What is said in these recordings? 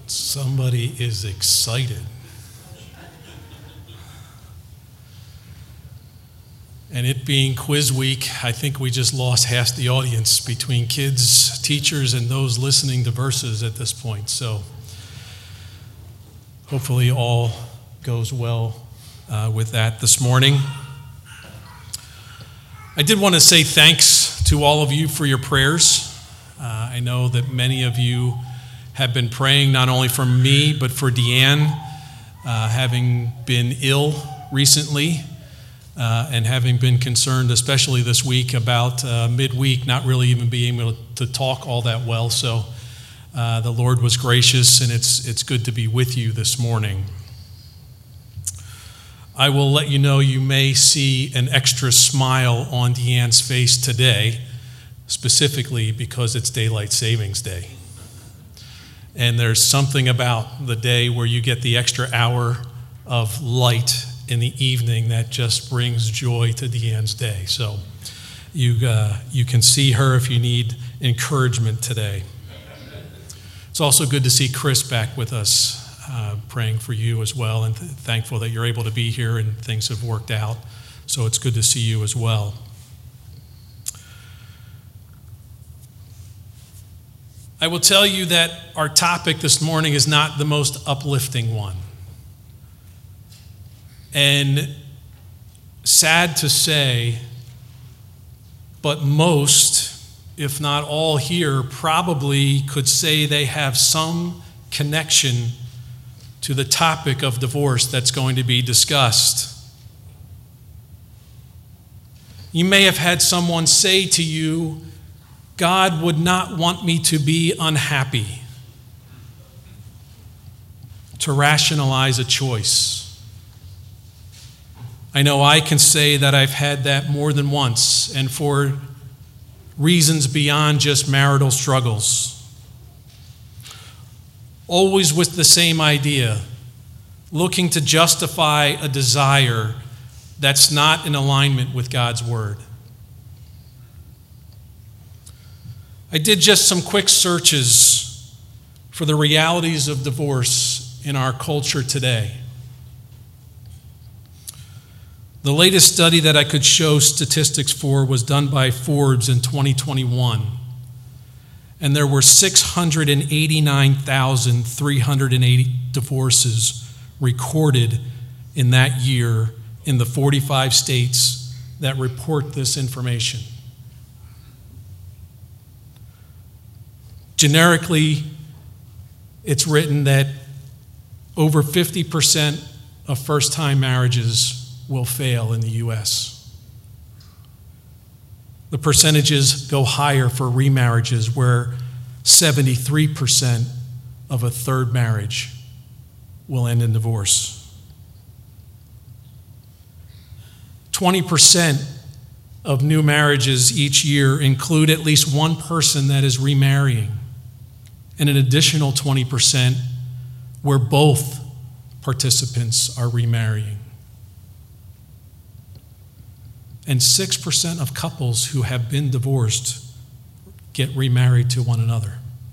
Somebody is excited. And it being quiz week, I think we just lost half the audience between kids, teachers, and those listening to verses at this point. So hopefully all goes well with that this morning. I did want to say thanks to all of you for your prayers. I know that many of you have been praying not only for me, but for Deanne, having been ill recently and having been concerned, especially this week, about midweek not really even being able to talk all that well. So the Lord was gracious, and it's good to be with you this morning. I will let you know you may see an extra smile on Deanne's face today, specifically because it's Daylight Savings Day. And there's something about the day where you get the extra hour of light in the evening that just brings joy to Deanne's day. So you can see her if you need encouragement today. It's also good to see Chris back with us, praying for you as well, and thankful that you're able to be here and things have worked out. So it's good to see you as well. I will tell you that our topic this morning is not the most uplifting one. And sad to say, but most, if not all here, probably could say they have some connection to the topic of divorce that's going to be discussed. You may have had someone say to you, God would not want me to be unhappy, to rationalize a choice. I know I can say that I've had that more than once, and for reasons beyond just marital struggles. Always with the same idea, looking to justify a desire that's not in alignment with God's word. I did just some quick searches for the realities of divorce in our culture today. The latest study that I could show statistics for was done by Forbes in 2021. And there were 689,380 divorces recorded in that year in the 45 states that report this information. Generically, it's written that over 50% of first-time marriages will fail in the U.S. The percentages go higher for remarriages, where 73% of a third marriage will end in divorce. 20% of new marriages each year include at least one person that is remarrying, and an additional 20% where both participants are remarrying. And 6% of couples who have been divorced get remarried to one another.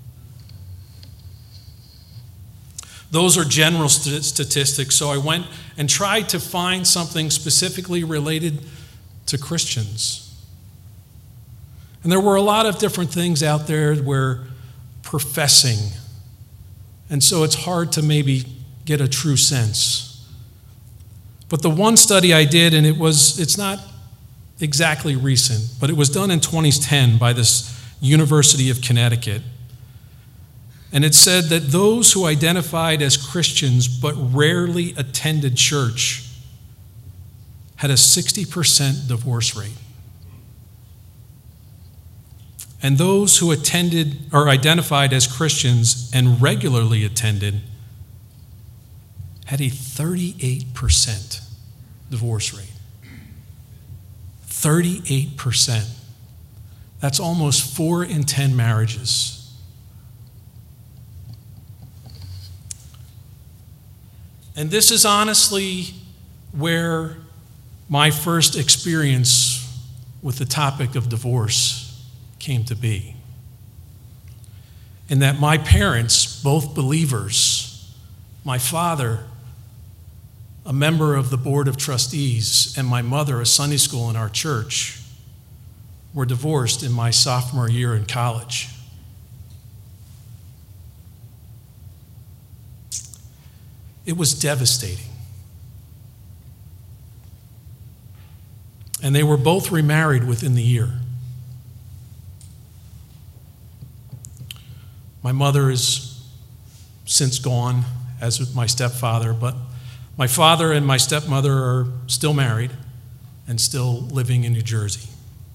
Those are general statistics, so I went and tried to find something specifically related to Christians. And there were a lot of different things out there where professing, and so it's hard to maybe get a true sense. But the one study I did, and it's not exactly recent, but it was done in 2010 by this University of Connecticut. And it said that those who identified as Christians but rarely attended church had a 60% divorce rate. And those who attended or identified as Christians and regularly attended had a 38% divorce rate. 38%. That's almost 4 in 10 marriages. And this is honestly where my first experience with the topic of divorce came to be. in that my parents, both believers, my father, a member of the board of trustees, and my mother, a Sunday school in our church, were divorced in my sophomore year in college. It was devastating. And they were both remarried within the year. My mother is since gone, as with my stepfather, but my father and my stepmother are still married and still living in New Jersey.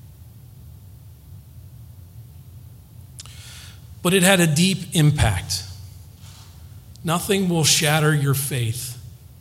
But it had a deep impact. Nothing will shatter your faith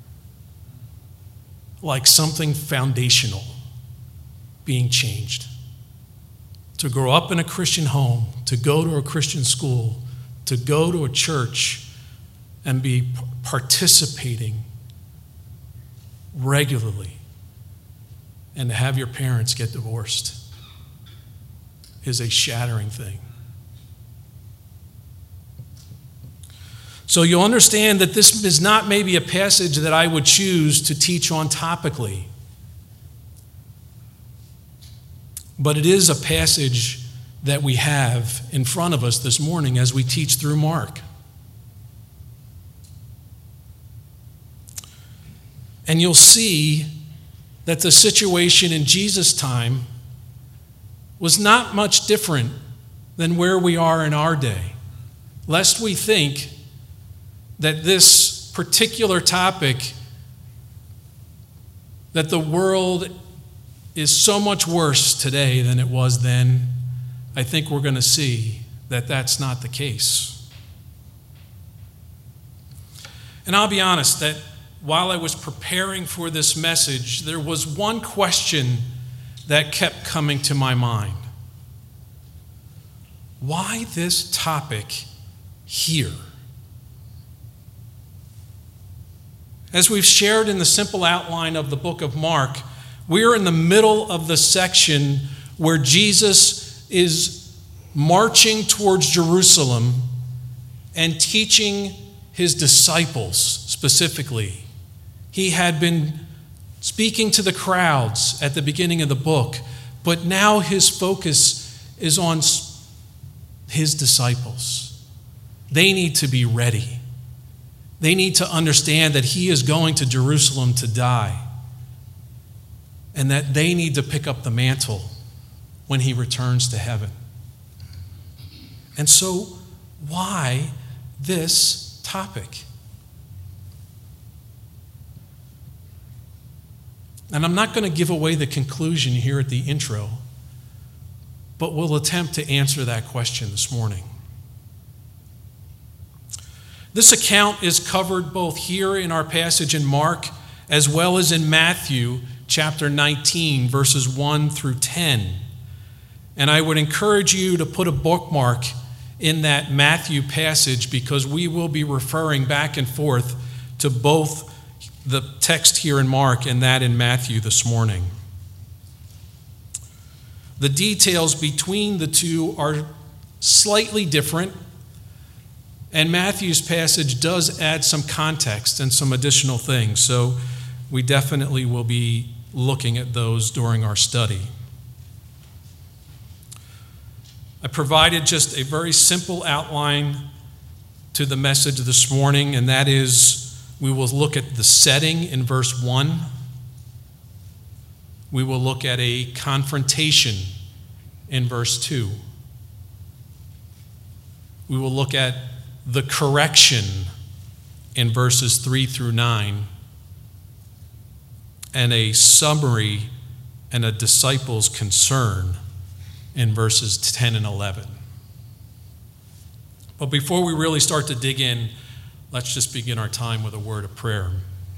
like something foundational being changed. To grow up in a Christian home, to go to a Christian school, to go to a church and be participating regularly, and to have your parents get divorced is a shattering thing. So you'll understand that this is not maybe a passage that I would choose to teach on topically, but it is a passage that we have in front of us this morning as we teach through Mark. And you'll see that the situation in Jesus' time was not much different than where we are in our day, lest we think that this particular topic, that the world is so much worse today than it was then. I think we're going to see that that's not the case. And I'll be honest that while I was preparing for this message, there was one question that kept coming to my mind. Why this topic here? As we've shared in the simple outline of the book of Mark, we're in the middle of the section where Jesus is marching towards Jerusalem and teaching his disciples specifically. He had been speaking to the crowds at the beginning of the book, but now his focus is on his disciples. They need to be ready. They need to understand that he is going to Jerusalem to die, and that they need to pick up the mantle when he returns to heaven. And so, why this topic? And I'm not going to give away the conclusion here at the intro, but we'll attempt to answer that question this morning. This account is covered both here in our passage in Mark as well as in Matthew chapter 19, verses 1 through 10. And I would encourage you to put a bookmark in that Matthew passage because we will be referring back and forth to both the text here in Mark and that in Matthew this morning. The details between the two are slightly different, and Matthew's passage does add some context and some additional things, so we definitely will be looking at those during our study. I provided just a very simple outline to the message this morning, and that is we will look at the setting in verse 1. We will look at a confrontation in verse 2. We will look at the correction in verses 3 through 9, and a summary and a disciple's concern in verses 10 and 11. But before we really start to dig in, let's just begin our time with a word of prayer.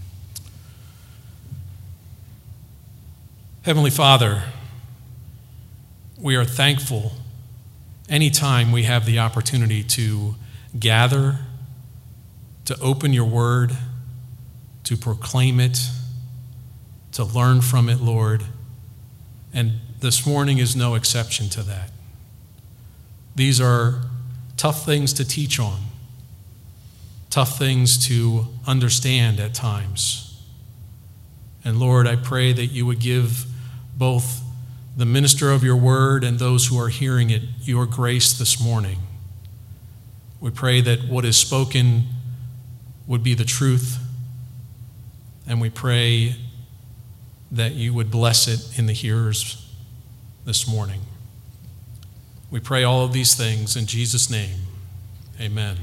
Heavenly Father, we are thankful anytime we have the opportunity to gather, to open your word, to proclaim it, to learn from it, Lord. And this morning is no exception to that. These are tough things to teach on, tough things to understand at times. And Lord, I pray that you would give both the minister of your word and those who are hearing it your grace this morning. We pray that what is spoken would be the truth, and we pray that you would bless it in the hearers this morning. We pray all of these things in Jesus' name. Amen.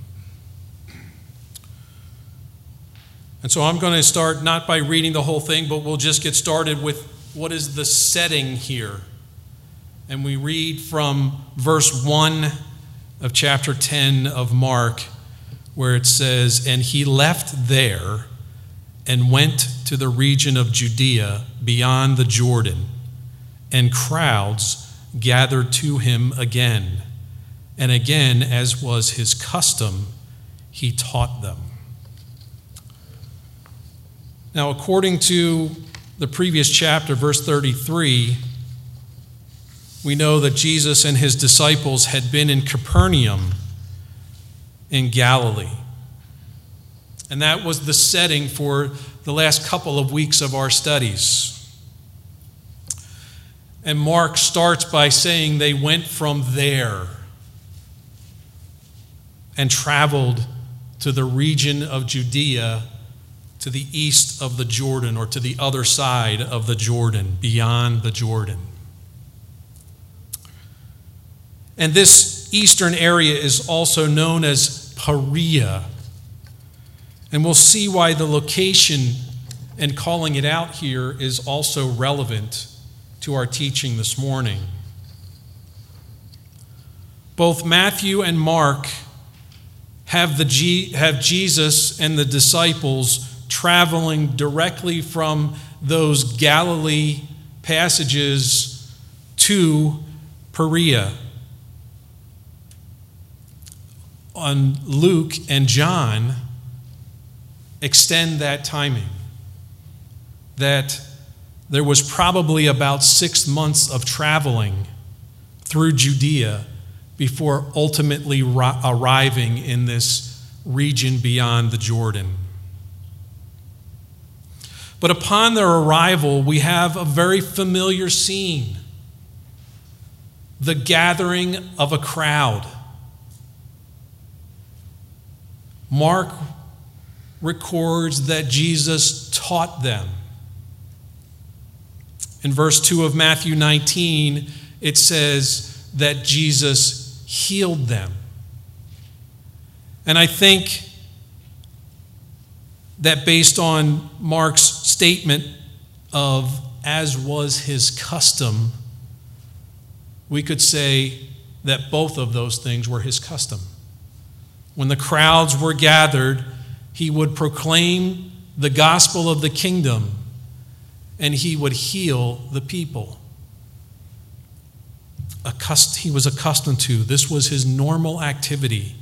And so I'm going to start not by reading the whole thing, but we'll just get started with what is the setting here. And we read from verse 1 of chapter 10 of Mark, where it says, "And he left there and went to the region of Judea beyond the Jordan, and crowds gathered to him again. And again, as was his custom, he taught them." Now, according to the previous chapter, verse 33, we know that Jesus and his disciples had been in Capernaum in Galilee. And that was the setting for the last couple of weeks of our studies. And Mark starts by saying they went from there and traveled to the region of Judea, to the east of the Jordan, or to the other side of the Jordan, beyond the Jordan. And this eastern area is also known as Perea. And we'll see why the location and calling it out here is also relevant to our teaching this morning. Both Matthew and Mark have Jesus and the disciples traveling directly from those Galilee passages to Perea. On Luke and John extend that timing, that there was probably about 6 months of traveling through Judea before ultimately arriving in this region beyond the Jordan. But upon their arrival, we have a very familiar scene: the gathering of a crowd. Mark records that Jesus taught them. In verse 2 of Matthew 19, it says that Jesus healed them. And I think that based on Mark's statement of "as was his custom," we could say that both of those things were his custom. When the crowds were gathered, he would proclaim the gospel of the kingdom, and he would heal the people. He was accustomed to. This was his normal activity.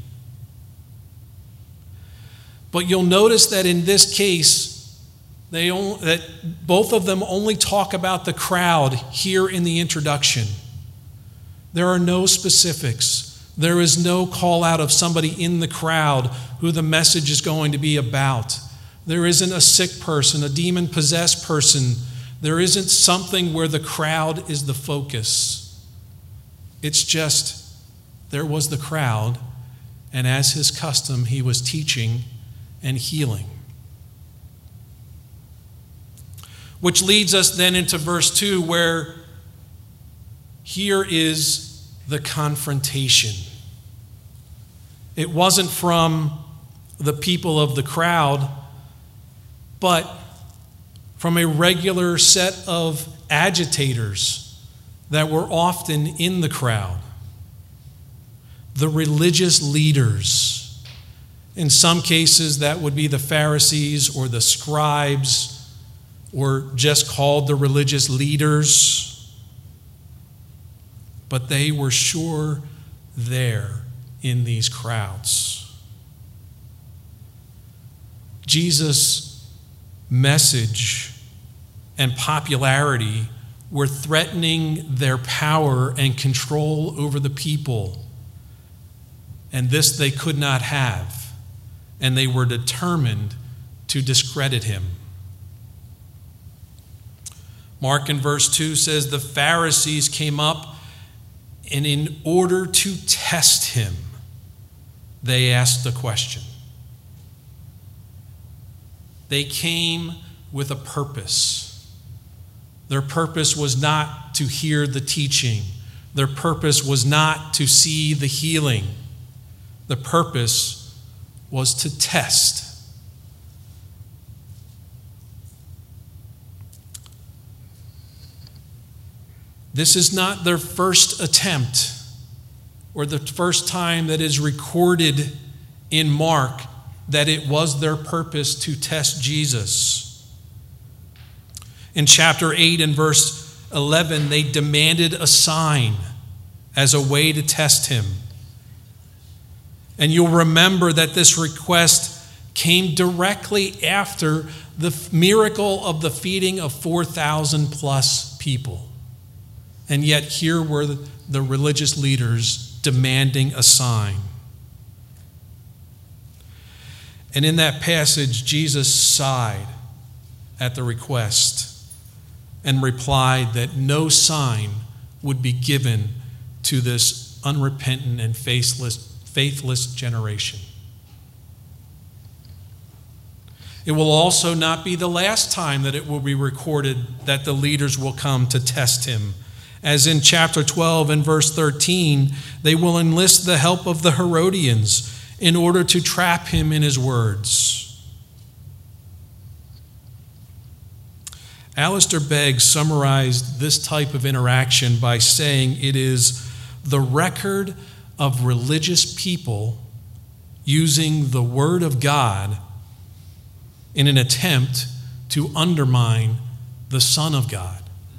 But you'll notice that in this case, that both of them only talk about the crowd here in the introduction. There are no specifics. There is no call out of somebody in the crowd who the message is going to be about. There isn't a sick person, a demon-possessed person. There isn't something where the crowd is the focus. It's just, there was the crowd, and as his custom, he was teaching and healing. Which leads us then into verse 2, where here is the confrontation. It wasn't from the people of the crowd, but from a regular set of agitators that were often in the crowd. The religious leaders. In some cases, that would be the Pharisees or the scribes, or just called the religious leaders. But they were sure there in these crowds. Jesus' message and popularity were threatening their power and control over the people. and this they could not have, and they were determined to discredit him. Mark in verse 2 says, the Pharisees came up, and in order to test him, they asked a question. They came with a purpose. Their purpose was not to hear the teaching. Their purpose was not to see the healing. The purpose was to test. This is not their first attempt or the first time that is recorded in Mark that it was their purpose to test Jesus. In chapter 8 and verse 11, they demanded a sign as a way to test him. And you'll remember that this request came directly after the miracle of the feeding of 4,000 plus people. And yet here were the religious leaders demanding a sign. And in that passage, Jesus sighed at the request and replied that no sign would be given to this unrepentant and faithless generation. It will also not be the last time that it will be recorded that the leaders will come to test him. As in chapter 12 and verse 13, they will enlist the help of the Herodians in order to trap him in his words. Alistair Begg summarized this type of interaction by saying it is the record of religious people using the Word of God in an attempt to undermine the Son of God.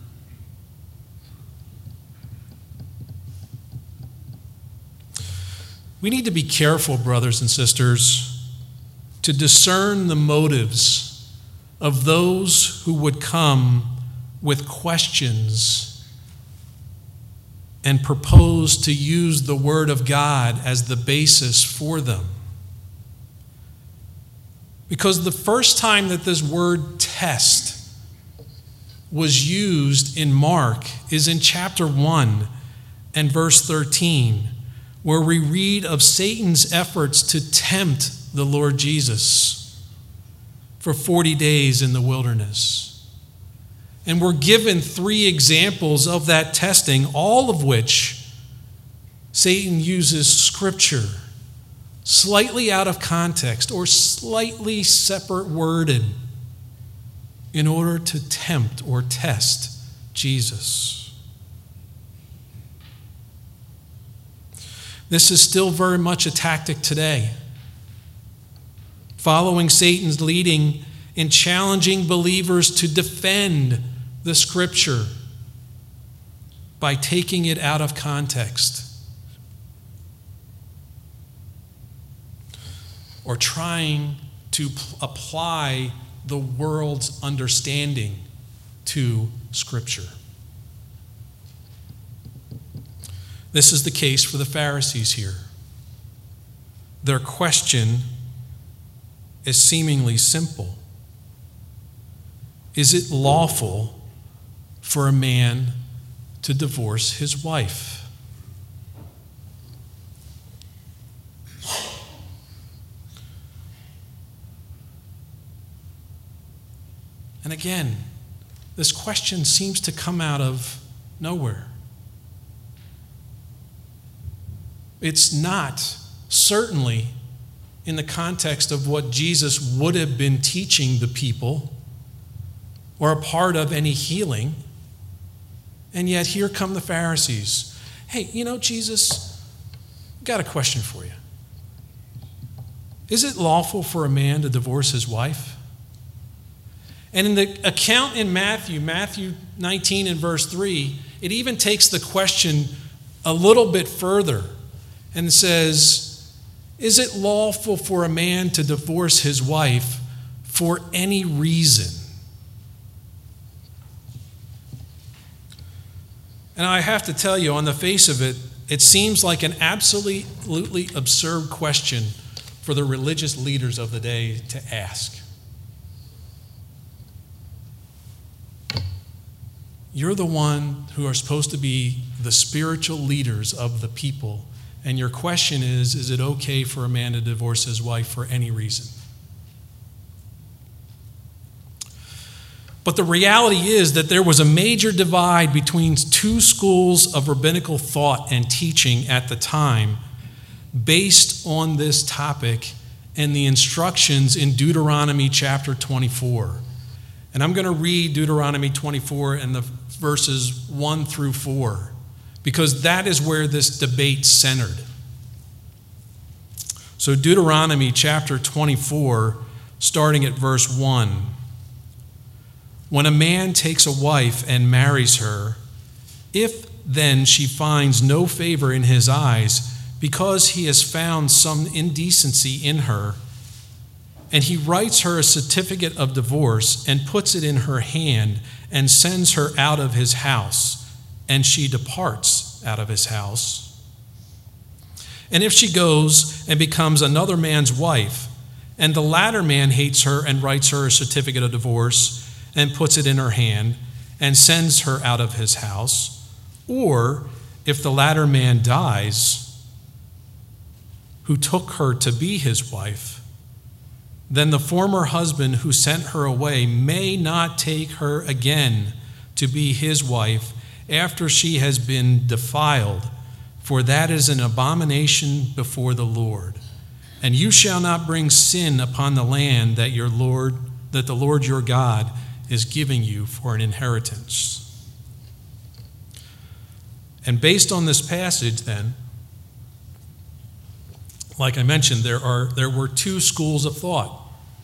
We need to be careful, brothers and sisters, to discern the motives of those who would come with questions and propose to use the Word of God as the basis for them. Because the first time that this word test was used in Mark is in chapter 1 and verse 13, where we read of Satan's efforts to tempt the Lord Jesus for 40 days in the wilderness. And we're given 3 examples of that testing, all of which Satan uses Scripture slightly out of context or slightly separate worded in order to tempt or test Jesus. This is still very much a tactic today, following Satan's leading in challenging believers to defend the Scripture by taking it out of context or trying to apply the world's understanding to Scripture. This is the case for the Pharisees here. Their question is seemingly simple. Is it lawful for a man to divorce his wife? And again, this question seems to come out of nowhere. It's not certainly in the context of what Jesus would have been teaching the people or a part of any healing. And yet here come the Pharisees. Hey, Jesus, I've got a question for you. Is it lawful for a man to divorce his wife? And in the account in Matthew 19 and verse 3, it even takes the question a little bit further and says, is it lawful for a man to divorce his wife for any reason? And I have to tell you, on the face of it, it seems like an absolutely absurd question for the religious leaders of the day to ask. You're the one who are supposed to be the spiritual leaders of the people, and your question is it okay for a man to divorce his wife for any reason? But the reality is that there was a major divide between two schools of rabbinical thought and teaching at the time based on this topic and the instructions in Deuteronomy chapter 24. And I'm going to read Deuteronomy 24 and the verses 1 through 4 because that is where this debate centered. So Deuteronomy chapter 24, starting at verse 1. When a man takes a wife and marries her, if then she finds no favor in his eyes because he has found some indecency in her, and he writes her a certificate of divorce and puts it in her hand and sends her out of his house, and she departs out of his house. And if she goes and becomes another man's wife, and the latter man hates her and writes her a certificate of divorce and puts it in her hand and sends her out of his house, or if the latter man dies, who took her to be his wife, then the former husband who sent her away may not take her again to be his wife after she has been defiled, for that is an abomination before the Lord. And you shall not bring sin upon the land that the Lord your God is giving you for an inheritance. And based on this passage then, like I mentioned, there were two schools of thought.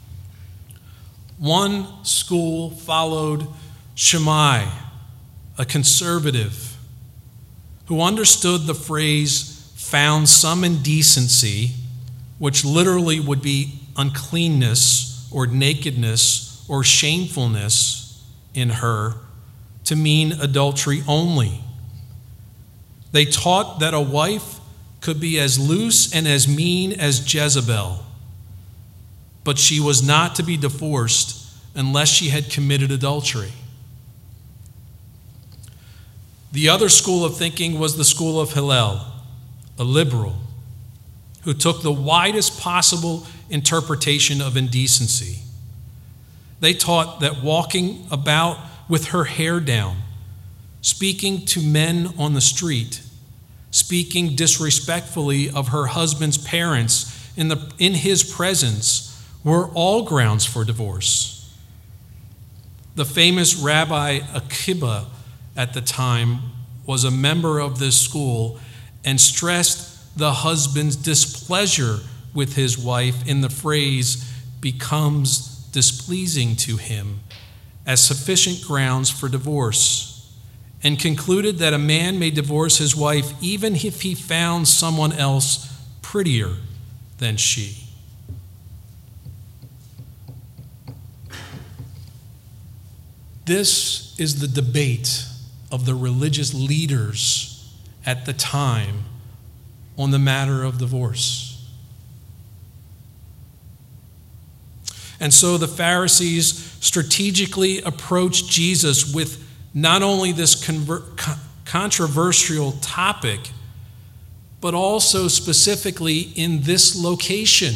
One school followed Shammai, a conservative, who understood the phrase found some indecency, which literally would be uncleanness or nakedness or shamefulness in her, to mean adultery only. They taught that a wife could be as loose and as mean as Jezebel, but she was not to be divorced unless she had committed adultery. The other school of thinking was the school of Hillel, a liberal, who took the widest possible interpretation of indecency. They taught that walking about with her hair down, speaking to men on the street, speaking disrespectfully of her husband's parents in his presence were all grounds for divorce. The famous Rabbi Akiba at the time was a member of this school and stressed the husband's displeasure with his wife in the phrase becomes displeasing to him as sufficient grounds for divorce, and concluded that a man may divorce his wife even if he found someone else prettier than she. This is the debate of the religious leaders at the time on the matter of divorce. And so the Pharisees strategically approached Jesus with not only this controversial topic, but also specifically in this location.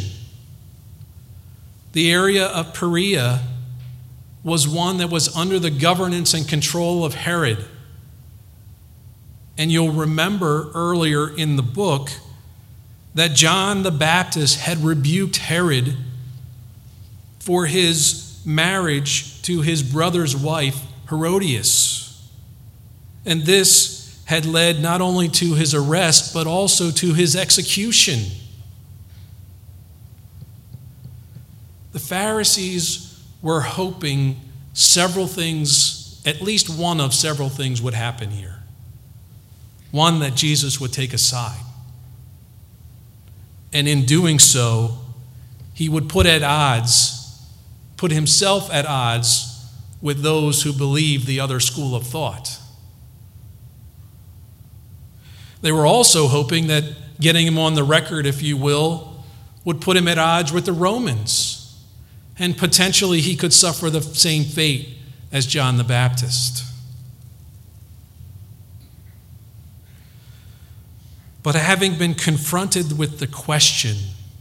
The area of Perea was one that was under the governance and control of Herod. And you'll remember earlier in the book that John the Baptist had rebuked Herod for his marriage to his brother's wife, Herodias. And this had led not only to his arrest, but also to his execution. The Pharisees were hoping several things, at least one of several things would happen here. One, that Jesus would take a side. And in doing so, he would put himself at odds with those who believe the other school of thought. They were also hoping that getting him on the record, if you will, would put him at odds with the Romans, and potentially he could suffer the same fate as John the Baptist. But having been confronted with the question,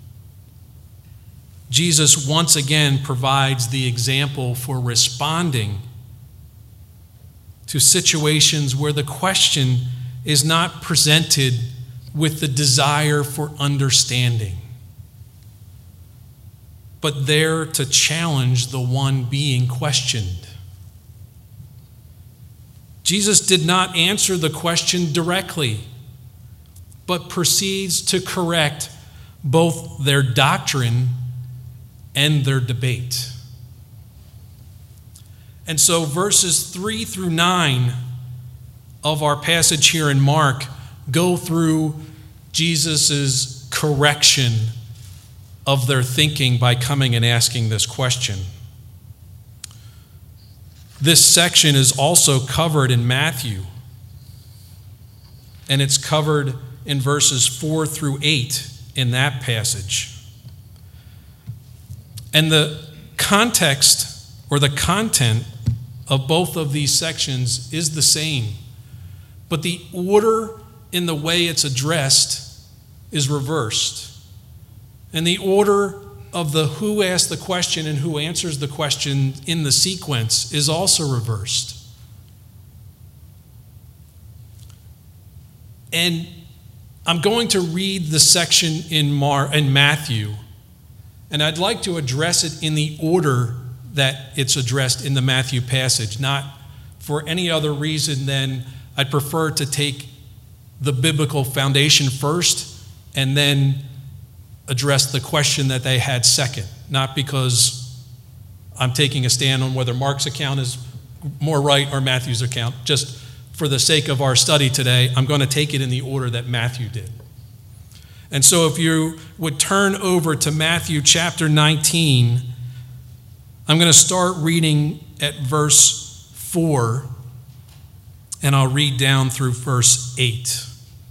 Jesus once again provides the example for responding to situations where the question is not presented with the desire for understanding, but there to challenge the one being questioned. Jesus did not answer the question directly, but proceeds to correct both their doctrine and their debate. And so verses 3 through 9 of our passage here in Mark go through Jesus' correction of their thinking by coming and asking this question. This section is also covered in Matthew, and it's covered in verses 4 through 8 in that passage. And the context or the content of both of these sections is the same, but the order in the way it's addressed is reversed. And the order of the who asked the question and who answers the question in the sequence is also reversed. And I'm going to read the section in Matthew, and I'd like to address it in the order that it's addressed in the Matthew passage, not for any other reason than I'd prefer to take the biblical foundation first and then address the question that they had second, not because I'm taking a stand on whether Mark's account is more right or Matthew's account. Just for the sake of our study today, I'm going to take it in the order that Matthew did. And so if you would turn over to Matthew chapter 19, I'm going to start reading at verse 4, and I'll read down through verse 8.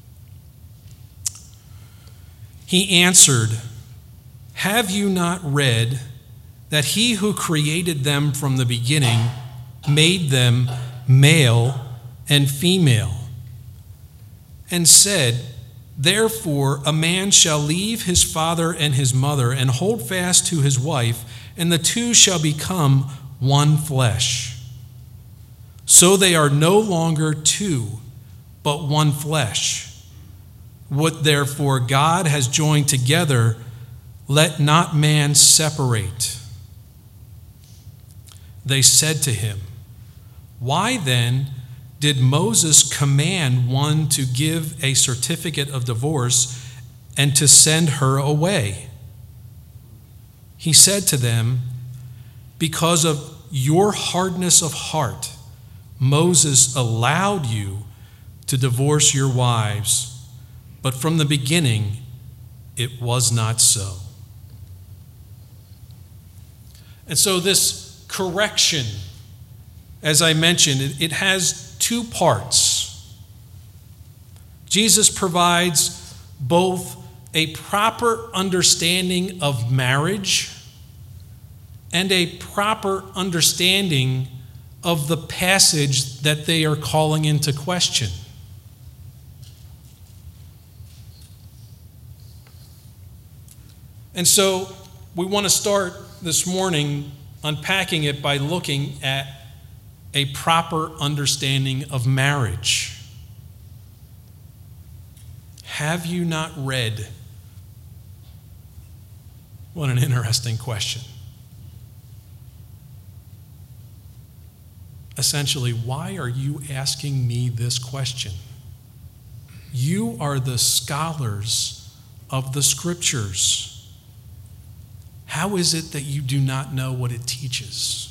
He answered, "Have you not read that he who created them from the beginning made them male and female, and said, therefore a man shall leave his father and his mother and hold fast to his wife, and the two shall become one flesh. So they are no longer two, but one flesh. What therefore God has joined together, let not man separate." They said to him, "Why then did Moses command one to give a certificate of divorce and to send her away?" He said to them, "Because of your hardness of heart, Moses allowed you to divorce your wives, but from the beginning it was not so." And so this correction, as I mentioned, it has two parts. Jesus provides both a proper understanding of marriage and a proper understanding of the passage that they are calling into question. And so we want to start this morning unpacking it by looking at a proper understanding of marriage. Have you not read? What an interesting question. Essentially, why are you asking me this question? You are the scholars of the Scriptures. How is it that you do not know what it teaches?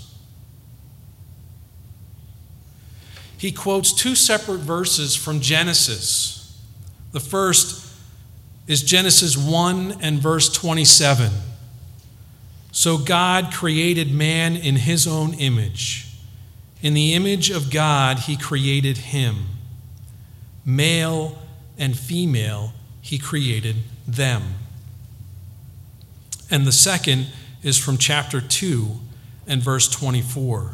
He quotes two separate verses from Genesis. The first is Genesis 1 and verse 27. So God created man in his own image. In the image of God, he created him. Male and female he created them. And the second is from chapter 2 and verse 24.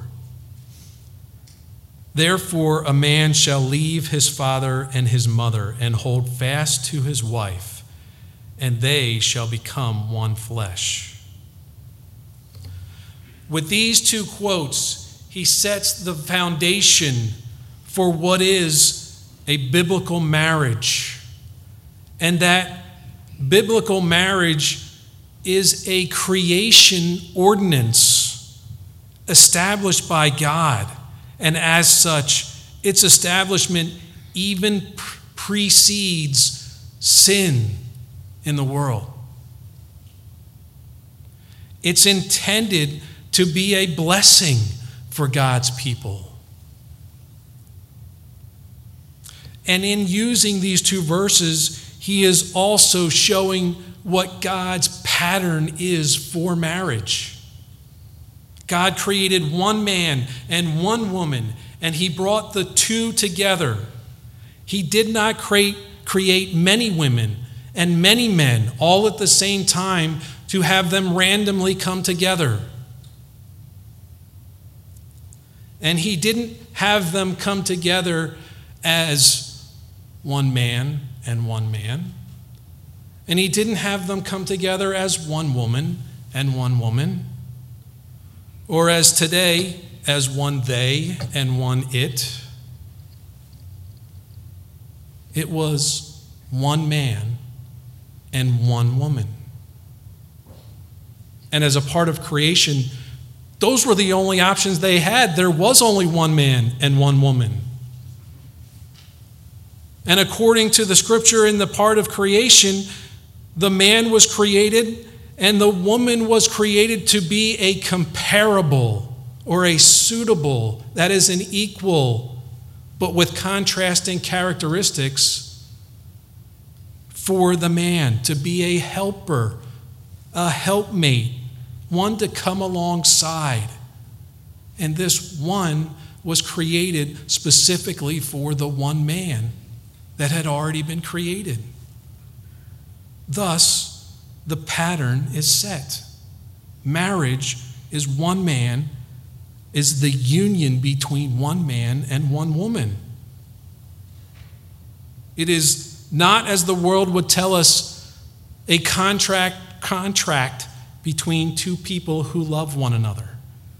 Therefore a man shall leave his father and his mother and hold fast to his wife, and they shall become one flesh. With these two quotes, he sets the foundation for what is a biblical marriage. And that biblical marriage is a creation ordinance established by God. And as such, its establishment even precedes sin in the world. It's intended to be a blessing for God's people. And in using these two verses, he is also showing what God's pattern is for marriage. God created one man and one woman, and he brought the two together. He did not create many women and many men all at the same time to have them randomly come together. And he didn't have them come together as one man and one man. And he didn't have them come together as one woman and one woman. Or as today, as one they and one it. It was one man and one woman. And as a part of creation, those were the only options they had. There was only one man and one woman. And according to the scripture in the part of creation, the man was created and the woman was created to be a comparable or a suitable, that is an equal, but with contrasting characteristics for the man, to be a helper, a helpmate, one to come alongside. And this one was created specifically for the one man that had already been created. Thus, the pattern is set. Marriage is one man, is the union between one man and one woman. It is not, as the world would tell us, a contract between two people who love one another.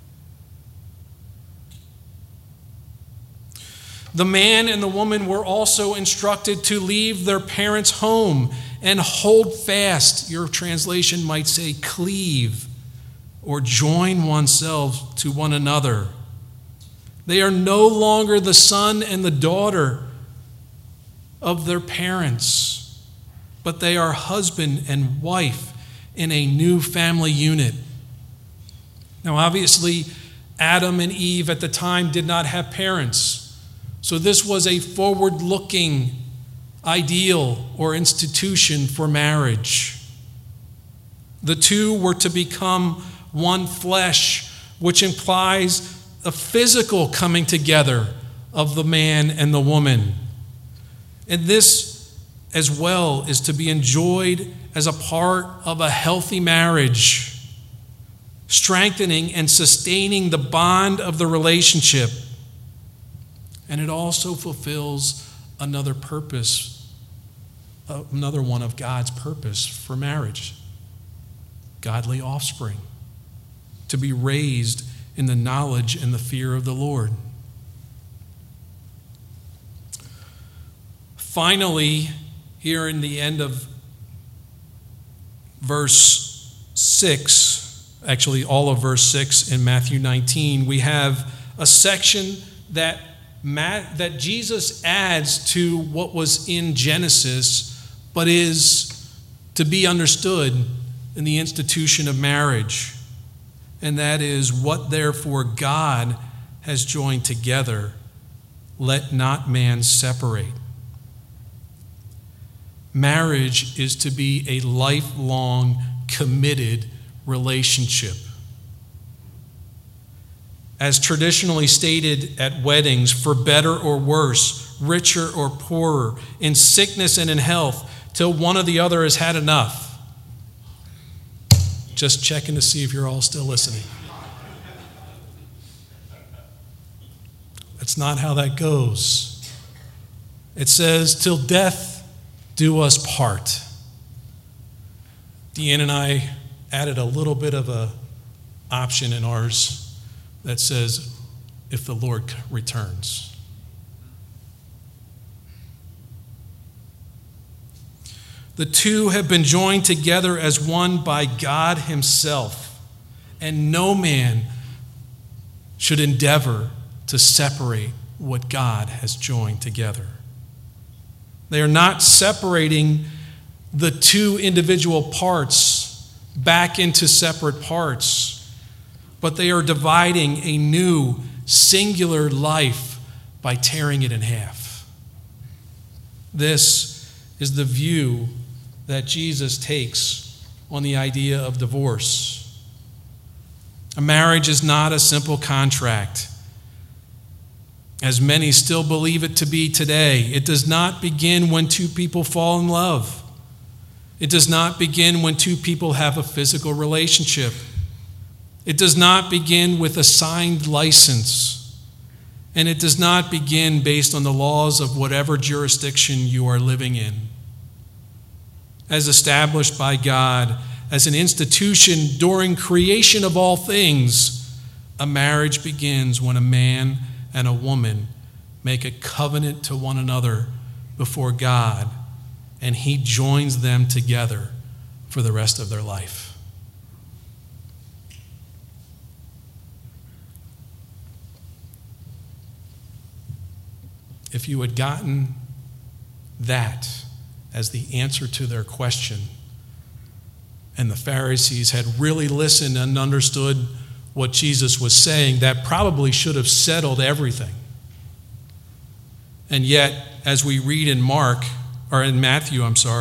The man and the woman were also instructed to leave their parents' home and hold fast. Your translation might say cleave or join oneself to one another. They are no longer the son and the daughter of their parents, but they are husband and wife in a new family unit. Now, obviously, Adam and Eve at the time did not have parents. So this was a forward-looking ideal or institution for marriage. The two were to become one flesh, which implies a physical coming together of the man and the woman. And this as well is to be enjoyed as a part of a healthy marriage, strengthening and sustaining the bond of the relationship. And it also fulfills another purpose, another one of God's purpose for marriage. Godly offspring, to be raised in the knowledge and the fear of the Lord. Finally, here in the end of verse 6, actually all of verse 6 in Matthew 19, we have a section that Jesus adds to what was in Genesis, but is to be understood in the institution of marriage. And that is, what therefore God has joined together, let not man separate. Marriage is to be a lifelong, committed relationship. as traditionally stated at weddings, for better or worse, richer or poorer, in sickness and in health, till one or the other has had enough. Just checking to see if you're all still listening. That's not how that goes. It says, till death do us part. Deanne and I added a little bit of a option in ours that says, if the Lord returns. The two have been joined together as one by God himself, and no man should endeavor to separate what God has joined together. They are not separating the two individual parts back into separate parts, but they are dividing a new singular life by tearing it in half. This is the view that Jesus takes on the idea of divorce. A marriage is not a simple contract, as many still believe it to be today. It does not begin when two people fall in love. It does not begin when two people have a physical relationship. It does not begin with a signed license. And it does not begin based on the laws of whatever jurisdiction you are living in. As established by God as an institution during creation of all things, a marriage begins when a man and a woman make a covenant to one another before God, and he joins them together for the rest of their life. If you had gotten that as the answer to their question, and the Pharisees had really listened and understood what Jesus was saying, that probably should have settled everything. And yet, as we read in Matthew,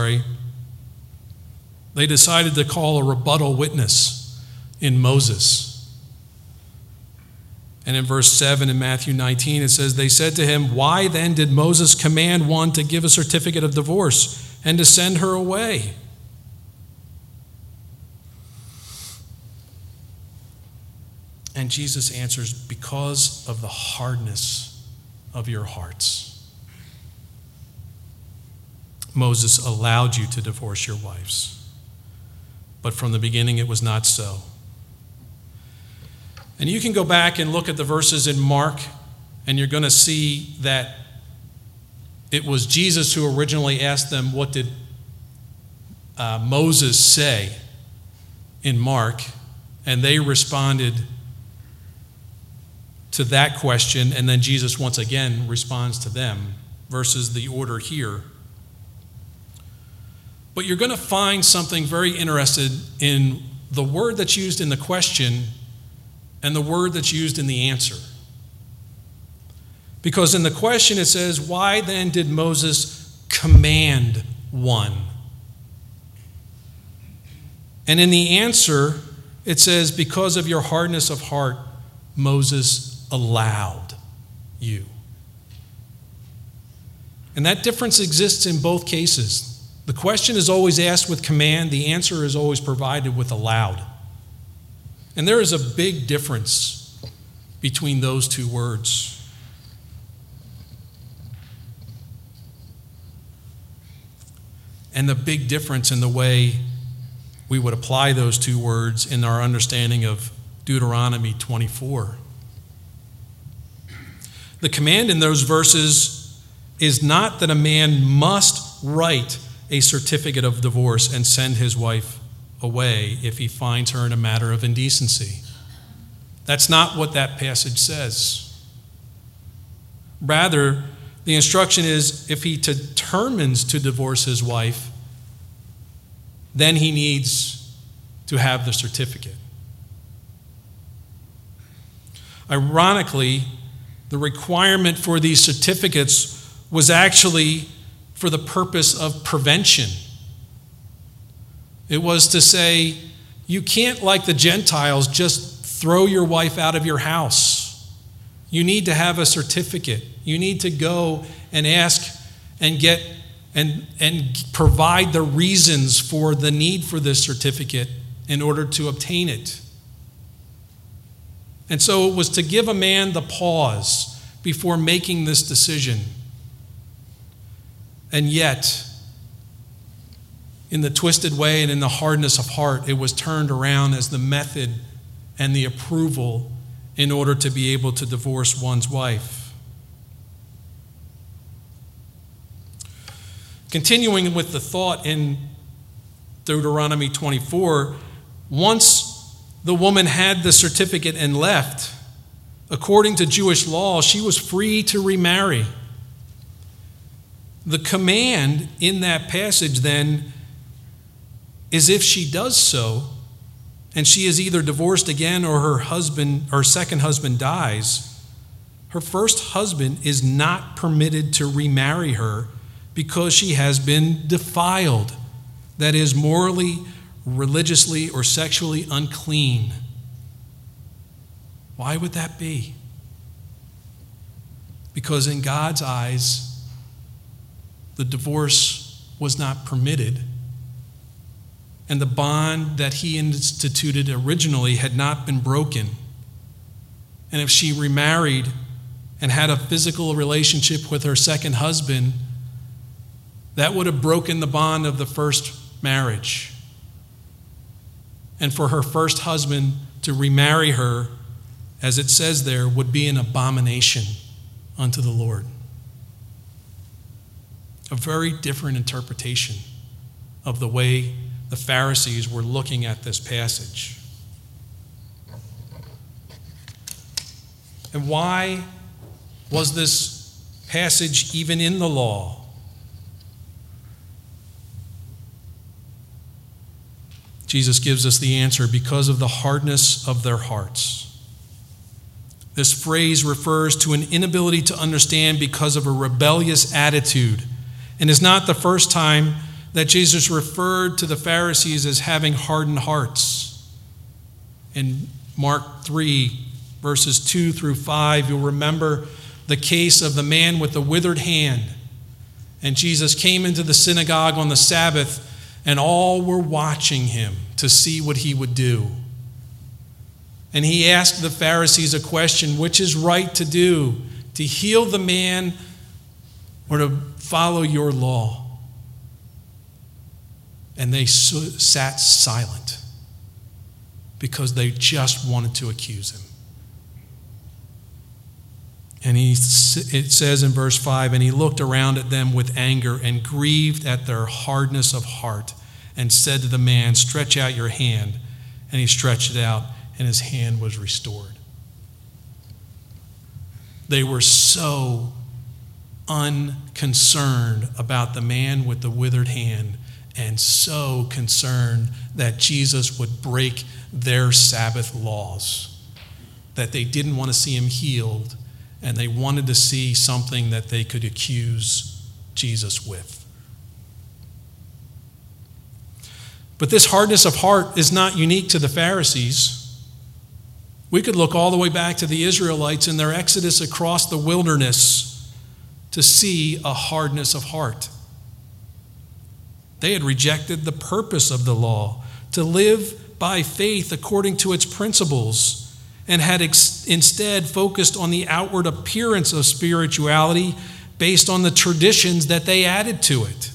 they decided to call a rebuttal witness in Moses. And in verse 7 in Matthew 19, it says, they said to him, why then did Moses command one to give a certificate of divorce and to send her away? And Jesus answers, because of the hardness of your hearts. Moses allowed you to divorce your wives, but from the beginning it was not so. And you can go back and look at the verses in Mark, and you're going to see that it was Jesus who originally asked them, what did Moses say in Mark? And they responded to that question, and then Jesus once again responds to them, versus the order here. But you're going to find something very interesting in the word that's used in the question and the word that's used in the answer. Because in the question it says, why then did Moses command one? And in the answer it says, because of your hardness of heart, Moses allowed you. And that difference exists in both cases. The question is always asked with command. The answer is always provided with allowed. And there is a big difference between those two words. And the big difference in the way we would apply those two words in our understanding of Deuteronomy 24. The command in those verses is not that a man must write a certificate of divorce and send his wife away if he finds her in a matter of indecency. That's not what that passage says. Rather, the instruction is if he determines to divorce his wife, then he needs to have the certificate. Ironically, the requirement for these certificates was actually for the purpose of prevention. It was to say, you can't, like the Gentiles, just throw your wife out of your house. You need to have a certificate. You need to go and ask and get and provide the reasons for the need for this certificate in order to obtain it. And so it was to give a man the pause before making this decision. And yet, in the twisted way and in the hardness of heart, it was turned around as the method and the approval in order to be able to divorce one's wife. Continuing with the thought in Deuteronomy 24, once the woman had the certificate and left, according to Jewish law, she was free to remarry. The command in that passage then is if she does so, and she is either divorced again or her second husband dies, her first husband is not permitted to remarry her because she has been defiled, that is, morally, religiously, or sexually unclean. Why would that be? Because in God's eyes, the divorce was not permitted, and the bond that he instituted originally had not been broken. And if she remarried and had a physical relationship with her second husband, that would have broken the bond of the first marriage. And for her first husband to remarry her, as it says there, would be an abomination unto the Lord. A very different interpretation of the way the Pharisees were looking at this passage. And why was this passage even in the law? Jesus gives us the answer: because of the hardness of their hearts. This phrase refers to an inability to understand because of a rebellious attitude, and is not the first time that Jesus referred to the Pharisees as having hardened hearts. In Mark 3, verses 2 through 5, you'll remember the case of the man with the withered hand. And Jesus came into the synagogue on the Sabbath, and all were watching him to see what he would do. And he asked the Pharisees a question: which is right to do, to heal the man or to follow your law? And they sat silent because they just wanted to accuse him. And it says in verse 5, and he looked around at them with anger and grieved at their hardness of heart, and said to the man, stretch out your hand. And he stretched it out, and his hand was restored. They were so unconcerned about the man with the withered hand, and so concerned that Jesus would break their Sabbath laws, that they didn't want to see him healed, and they wanted to see something that they could accuse Jesus with. But this hardness of heart is not unique to the Pharisees. We could look all the way back to the Israelites in their exodus across the wilderness to see a hardness of heart. They had rejected the purpose of the law, to live by faith according to its principles, and had instead focused on the outward appearance of spirituality based on the traditions that they added to it.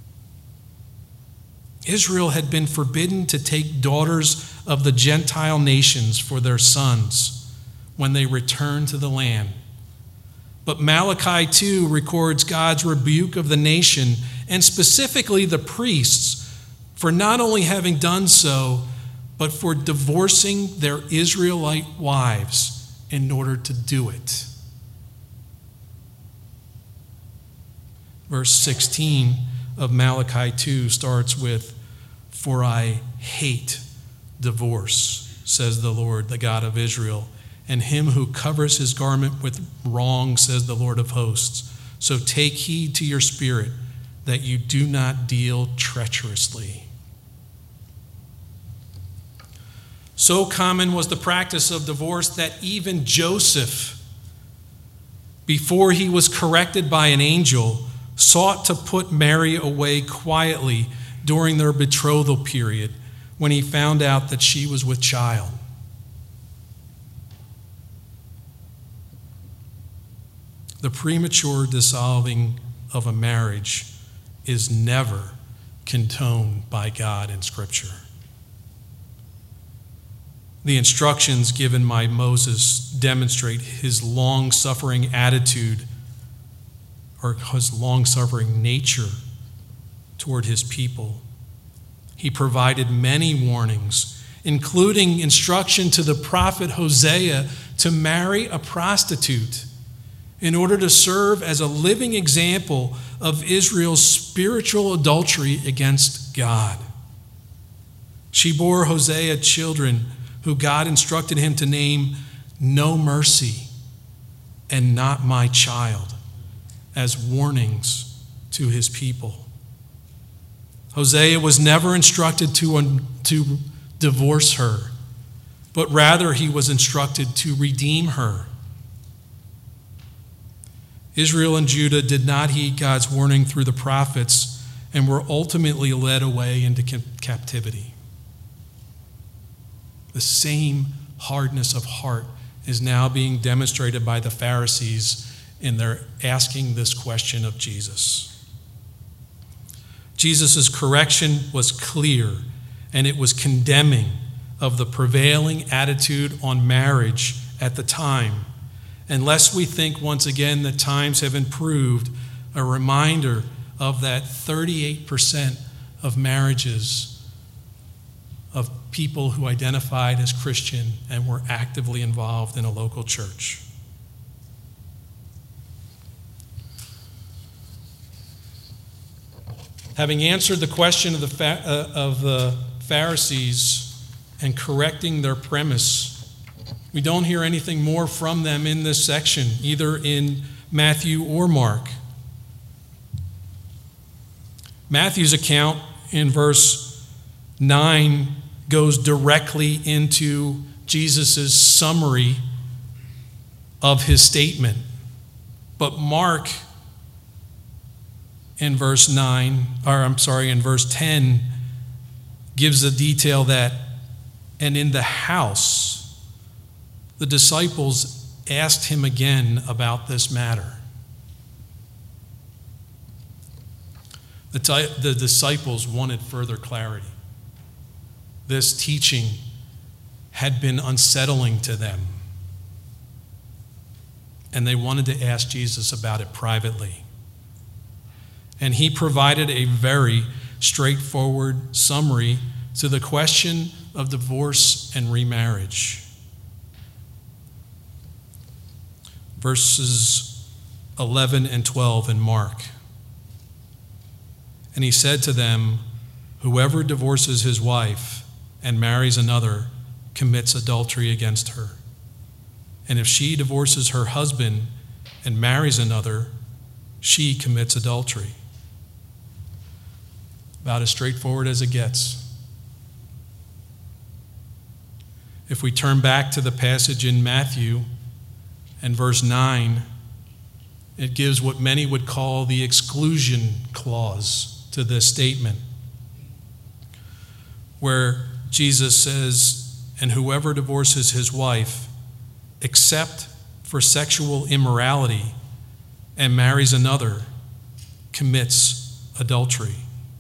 Israel had been forbidden to take daughters of the Gentile nations for their sons when they returned to the land. But Malachi 2 records God's rebuke of the nation, and specifically the priests, for not only having done so, but for divorcing their Israelite wives in order to do it. Verse 16 of Malachi 2 starts with, for I hate divorce, says the Lord, the God of Israel, and him who covers his garment with wrong, says the Lord of hosts. So take heed to your spirit, that you do not deal treacherously. So common was the practice of divorce that even Joseph, before he was corrected by an angel, sought to put Mary away quietly during their betrothal period when he found out that she was with child. The premature dissolving of a marriage is never condoned by God in Scripture. The instructions given by Moses demonstrate his long-suffering attitude or his long-suffering nature toward his people. He provided many warnings, including instruction to the prophet Hosea to marry a prostitute in order to serve as a living example of Israel's spiritual adultery against God. She bore Hosea children who God instructed him to name No Mercy and Not My Child as warnings to his people. Hosea was never instructed to divorce her, but rather he was instructed to redeem her. Israel and Judah did not heed God's warning through the prophets and were ultimately led away into captivity. The same hardness of heart is now being demonstrated by the Pharisees in their asking this question of Jesus. Jesus' correction was clear, and it was condemning of the prevailing attitude on marriage at the time. Unless we think once again that times have improved, a reminder of that 38% of marriages of people who identified as Christian and were actively involved in a local church. Having answered the question of the Pharisees and correcting their premise, we don't hear anything more from them in this section, either in Matthew or Mark. Matthew's account in verse 9 goes directly into Jesus' summary of his statement. But Mark in verse 10 gives the detail that, and in the house, the disciples asked him again about this matter. The disciples wanted further clarity. This teaching had been unsettling to them, and they wanted to ask Jesus about it privately. And he provided a very straightforward summary to the question of divorce and remarriage. Verses 11 and 12 in Mark. And he said to them, "Whoever divorces his wife and marries another commits adultery against her. And if she divorces her husband and marries another, she commits adultery." About as straightforward as it gets. If we turn back to the passage in Matthew and verse 9, it gives what many would call the exclusion clause to this statement, where Jesus says, "And whoever divorces his wife, except for sexual immorality, and marries another, commits adultery."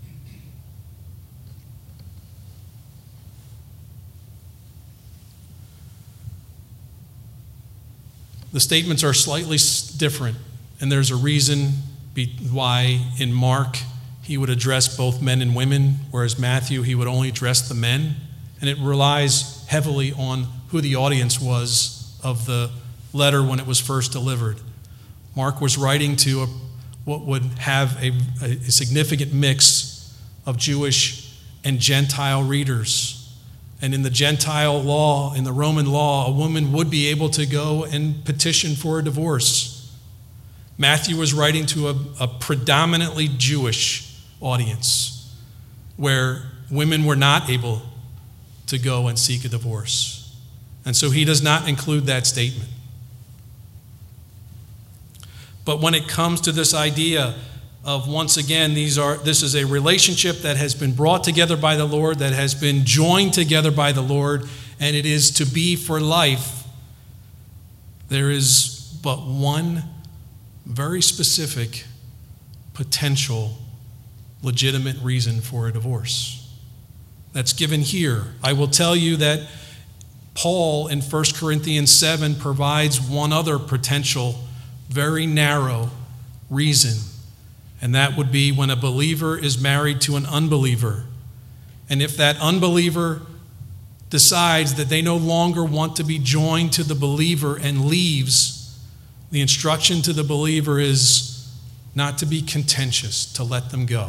The statements are slightly different, and there's a reason why in Mark he would address both men and women, whereas Matthew he would only address the men, and it relies heavily on who the audience was of the letter when it was first delivered. Mark was writing to what would have a significant mix of Jewish and Gentile readers. And in the Gentile law, in the Roman law, a woman would be able to go and petition for a divorce. Matthew was writing to a predominantly Jewish audience where women were not able to go and seek a divorce. And so he does not include that statement. But when it comes to this idea of, once again, this is a relationship that has been brought together by the Lord, that has been joined together by the Lord, and it is to be for life, there is but one very specific, potential, legitimate reason for a divorce. That's given here. I will tell you that Paul in 1 Corinthians 7 provides one other potential, very narrow reason, and that would be when a believer is married to an unbeliever. And if that unbeliever decides that they no longer want to be joined to the believer and leaves, the instruction to the believer is not to be contentious, to let them go.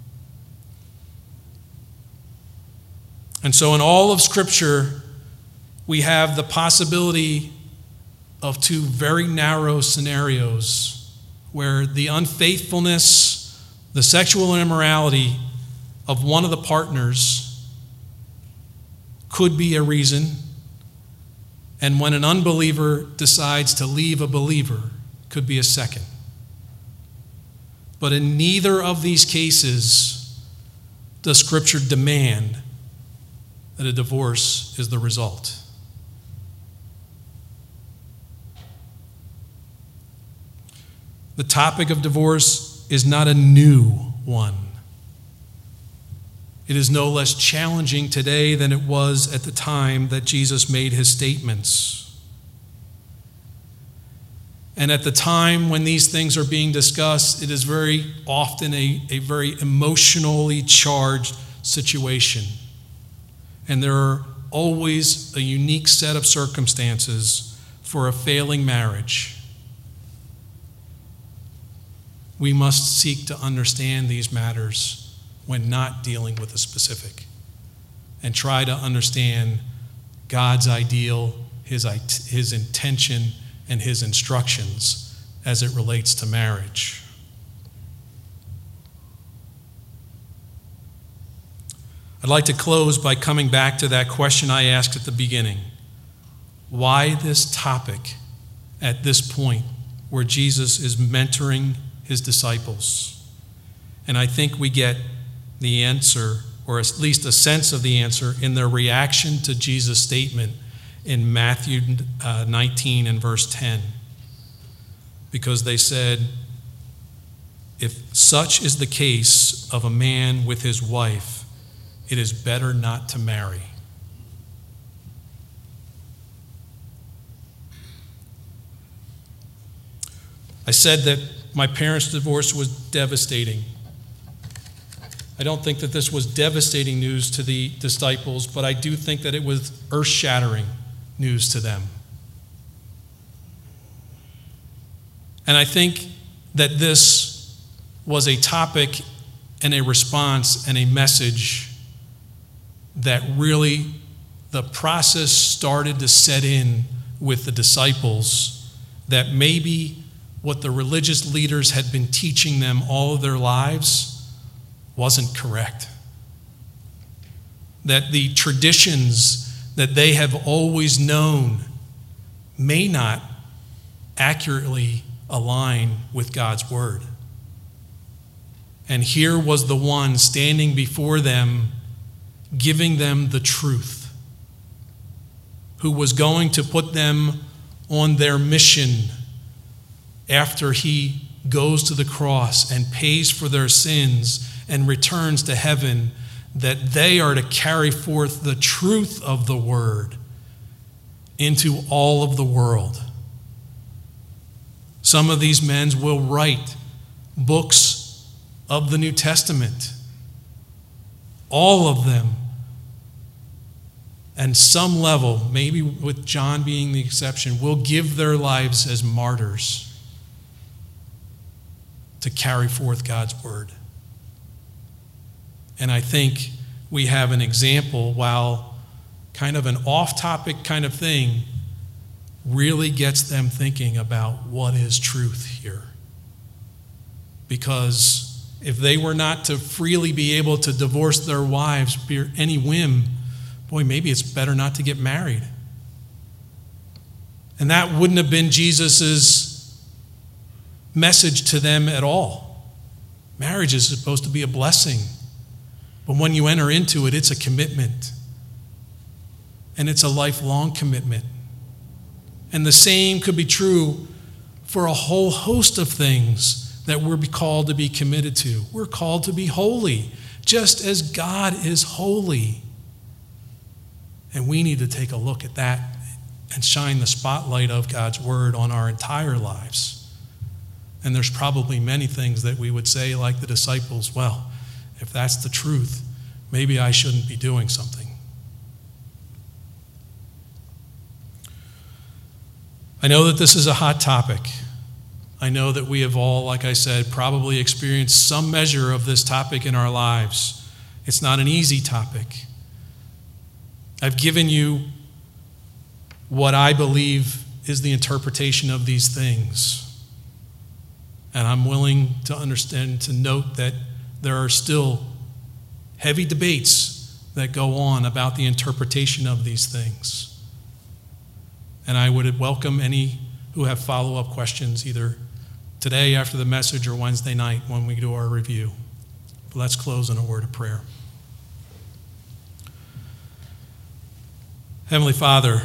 And so in all of Scripture, we have the possibility of two very narrow scenarios where the unfaithfulness, the sexual immorality of one of the partners could be a reason, and when an unbeliever decides to leave a believer, could be a second. But in neither of these cases does Scripture demand that a divorce is the result. The topic of divorce is not a new one. It is no less challenging today than it was at the time that Jesus made his statements. And at the time when these things are being discussed, it is very often a very emotionally charged situation. And there are always a unique set of circumstances for a failing marriage. We must seek to understand these matters when not dealing with the specific, and try to understand God's ideal, his intention, and his instructions as it relates to marriage. I'd like to close by coming back to that question I asked at the beginning. Why this topic at this point where Jesus is mentoring his disciples? And I think we get the answer, or at least a sense of the answer, in their reaction to Jesus' statement in Matthew 19 and verse 10. Because they said, if such is the case of a man with his wife, it is better not to marry. I said that my parents' divorce was devastating. I don't think that this was devastating news to the disciples, but I do think that it was earth-shattering news to them. And I think that this was a topic and a response and a message that really the process started to set in with the disciples, that maybe what the religious leaders had been teaching them all of their lives wasn't correct. That the traditions that they have always known may not accurately align with God's word. And here was the one standing before them, giving them the truth, who was going to put them on their mission after he goes to the cross and pays for their sins and returns to heaven, that they are to carry forth the truth of the word into all of the world. Some of these men will write books of the New Testament, all of them. And some level, maybe with John being the exception, will give their lives as martyrs to carry forth God's word. And I think we have an example, while kind of an off-topic kind of thing, really gets them thinking about what is truth here. Because if they were not to freely be able to divorce their wives by any whim, boy, maybe it's better not to get married. And that wouldn't have been Jesus's message to them at all. Marriage is supposed to be a blessing. But when you enter into it, it's a commitment. And it's a lifelong commitment. And the same could be true for a whole host of things that we're called to be committed to. We're called to be holy, just as God is holy. And we need to take a look at that and shine the spotlight of God's word on our entire lives. And there's probably many things that we would say, like the disciples, well, if that's the truth, maybe I shouldn't be doing something. I know that this is a hot topic. I know that we have all, like I said, probably experienced some measure of this topic in our lives. It's not an easy topic. I've given you what I believe is the interpretation of these things. And I'm willing to understand, to note that there are still heavy debates that go on about the interpretation of these things. And I would welcome any who have follow-up questions either today after the message or Wednesday night when we do our review. But let's close in a word of prayer. Heavenly Father,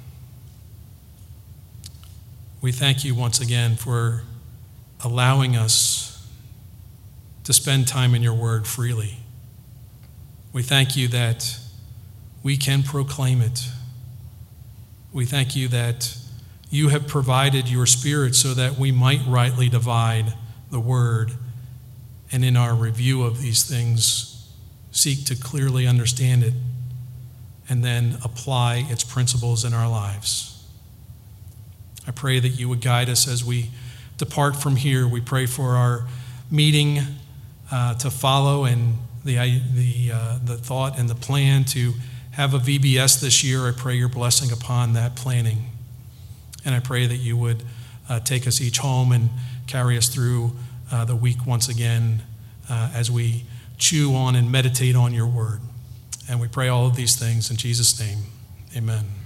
we thank you once again for allowing us to spend time in your word freely. We thank you that we can proclaim it. We thank you that you have provided your Spirit so that we might rightly divide the word, and in our review of these things, seek to clearly understand it and then apply its principles in our lives. I pray that you would guide us as we depart from here. We pray for our meeting to follow and the thought and the plan to have a VBS this year. I pray your blessing upon that planning. And I pray that you would take us each home and carry us through the week once again as we chew on and meditate on your word. And we pray all of these things in Jesus' name. Amen.